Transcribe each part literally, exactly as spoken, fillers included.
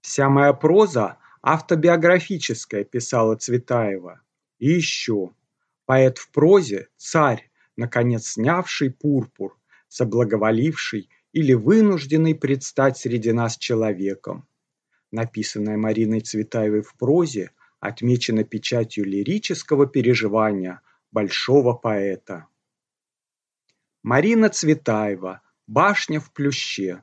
Вся моя проза автобиографическая, писала Цветаева. И еще. Поэт в прозе – царь, наконец снявший пурпур, соблаговоливший или вынужденный предстать среди нас человеком. Написанное Мариной Цветаевой в прозе отмечено печатью лирического переживания большого поэта. Марина Цветаева. Башня в плюще.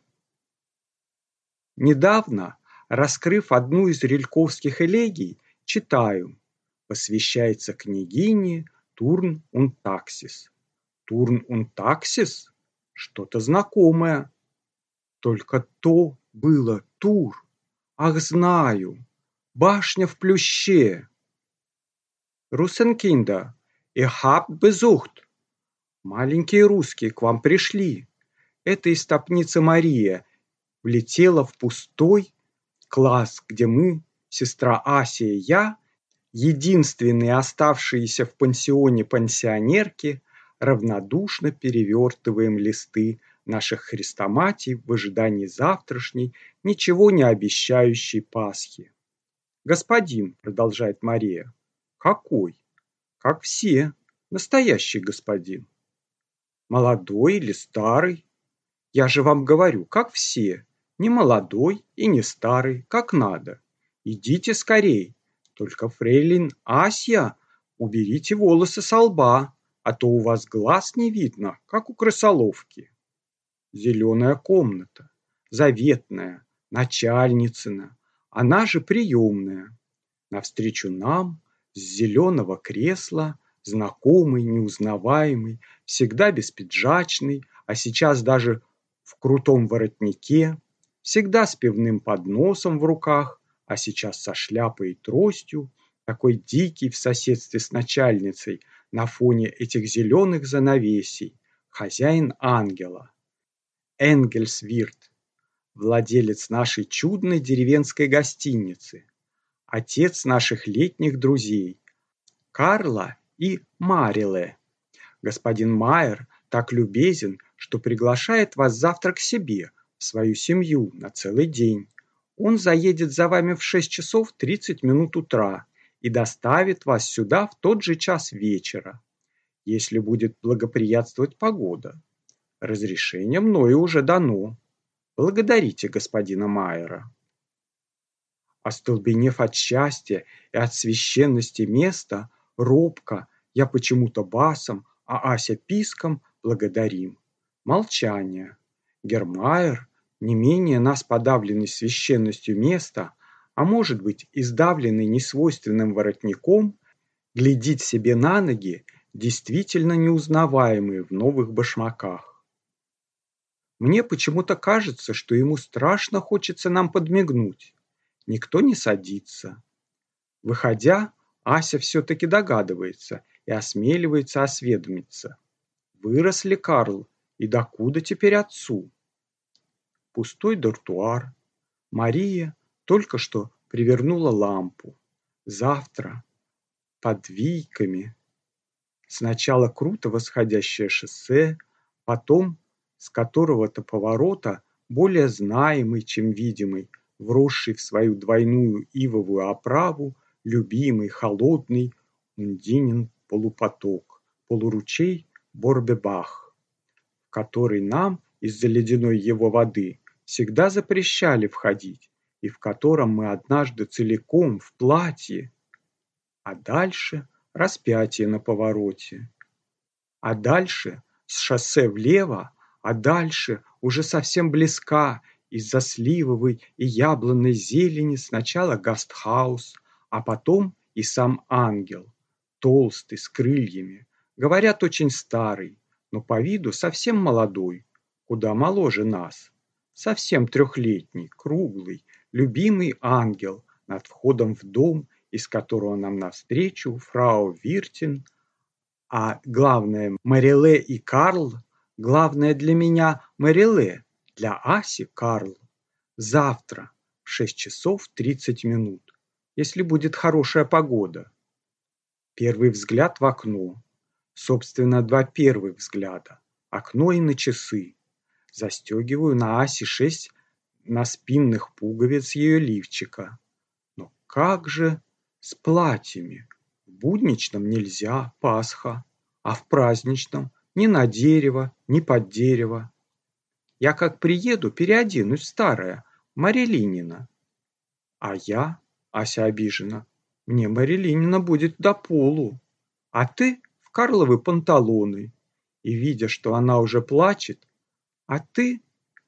Недавно, раскрыв одну из рильковских элегий, читаю: посвящается княгине Турн und Taxis. Турн und Taxis? Что-то знакомое. Только то было Тур. Ах, знаю. Башня в плюще. Russenkinder, ihr habt besucht. Маленькие русские к вам пришли. Эта истопница Мария влетела в пустой класс, где мы, сестра Ася и я, единственные оставшиеся в пансионе пансионерки, равнодушно перевертываем листы наших хрестоматий в ожидании завтрашней, ничего не обещающей Пасхи. «Господин», — продолжает Мария. «Какой? Как все. Настоящий господин». «Молодой или старый? Я же вам говорю, как все. Не молодой и не старый, как надо. Идите скорей. Только, фрейлин Ася, уберите волосы со лба, а то у вас глаз не видно, как у крысоловки». Зеленая комната, заветная, начальницына, она же приемная. Навстречу нам с зеленого кресла знакомый, неузнаваемый, всегда беспиджачный, а сейчас даже в крутом воротнике, всегда с пивным подносом в руках, а сейчас со шляпой и тростью, такой дикий в соседстве с начальницей на фоне этих зеленых занавесей, хозяин ангела. Энгельсвирт, владелец нашей чудной деревенской гостиницы, отец наших летних друзей, Карла и Мариле. Господин Майер так любезен, что приглашает вас завтра к себе, в свою семью, на целый день. Он заедет за вами в шесть часов тридцать минут утра и доставит вас сюда в тот же час вечера, если будет благоприятствовать погода. Разрешение мною уже дано. Благодарите господина Майера». Остолбенев от счастья и от священности места, робко, я почему-то басом, а Ася писком, благодарим. Молчание. Гермайер, не менее нас подавленный священностью места, а может быть издавленный несвойственным воротником, глядит себе на ноги, действительно неузнаваемые в новых башмаках. Мне почему-то кажется, что ему страшно хочется нам подмигнуть. Никто не садится. Выходя, Ася все-таки догадывается и осмеливается осведомиться. Вырос ли Карл и докуда теперь отцу? Пустой дартуар. Мария только что привернула лампу. Завтра под Вийками. Сначала круто восходящее шоссе, потом с которого-то поворота более знаемый, чем видимый, вросший в свою двойную ивовую оправу, любимый, холодный Ундинин полупоток, полуручей Борбебах, в который нам из-за ледяной его воды всегда запрещали входить, и в котором мы однажды целиком в платье, а дальше распятие на повороте, а дальше с шоссе влево, а дальше уже совсем близка из-за сливовой и яблонной зелени сначала гастхаус, а потом и сам ангел, толстый, с крыльями, говорят, очень старый, но по виду совсем молодой, куда моложе нас, совсем трехлетний, круглый, любимый ангел над входом в дом, из которого нам навстречу фрау Виртин, а главное Мариле и Карл. Главное для меня Мариле, для Аси Карл. Завтра в шесть часов тридцать минут, если будет хорошая погода. Первый взгляд в окно. Собственно, два первых взгляда. Окно и на часы. Застегиваю на Асе шесть на спинных пуговиц ее лифчика. Но как же с платьями? В будничном нельзя, Пасха, а в праздничном ни на дерево, ни под дерево. Я как приеду, переоденусь в старое, Марилинина. А я, Ася обижена, мне Марилинина будет до полу, а ты в карловы панталоны. И, видя, что она уже плачет, а ты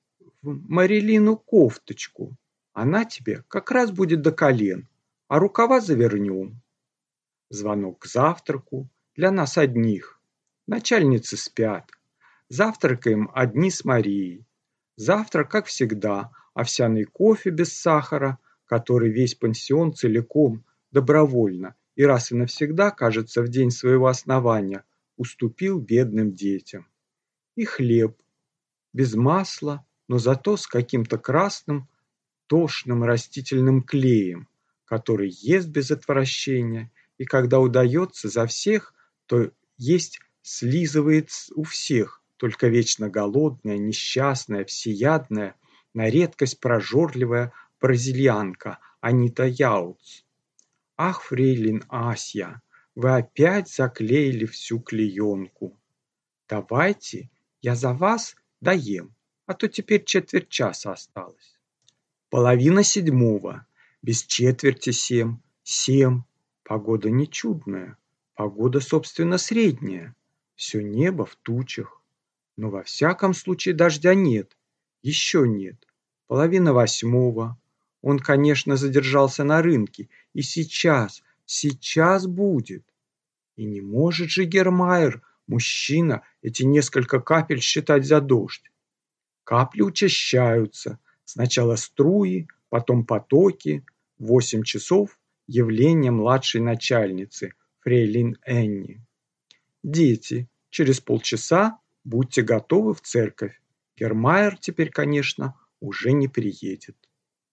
в Марилину кофточку, она тебе как раз будет до колен, а рукава завернем. Звонок к завтраку для нас одних. Начальницы спят. Завтракаем одни с Марией. Завтрак, как всегда, овсяный кофе без сахара, который весь пансион целиком, добровольно и раз и навсегда, кажется, в день своего основания, уступил бедным детям. И хлеб, без масла, но зато с каким-то красным, тошным растительным клеем, который ест без отвращения, и когда удается за всех, то есть слизывает у всех, только вечно голодная, несчастная, всеядная, на редкость прожорливая бразильянка Анита Яуц. Ах, фрейлин Асья, вы опять заклеили всю клеенку. Давайте я за вас доем, а то теперь четверть часа осталось. Половина седьмого, без четверти семь, семь. Погода не чудная, погода, собственно, средняя. Все небо в тучах. Но во всяком случае дождя нет, еще нет. Половина восьмого. Он, конечно, задержался на рынке. И сейчас, сейчас будет. И не может же Гермайер, мужчина, эти несколько капель считать за дождь. Капли учащаются. Сначала струи, потом потоки. Восемь часов явление младшей начальницы, фрейлин Энни. Дети, через полчаса будьте готовы в церковь. Гермайер теперь, конечно, уже не приедет.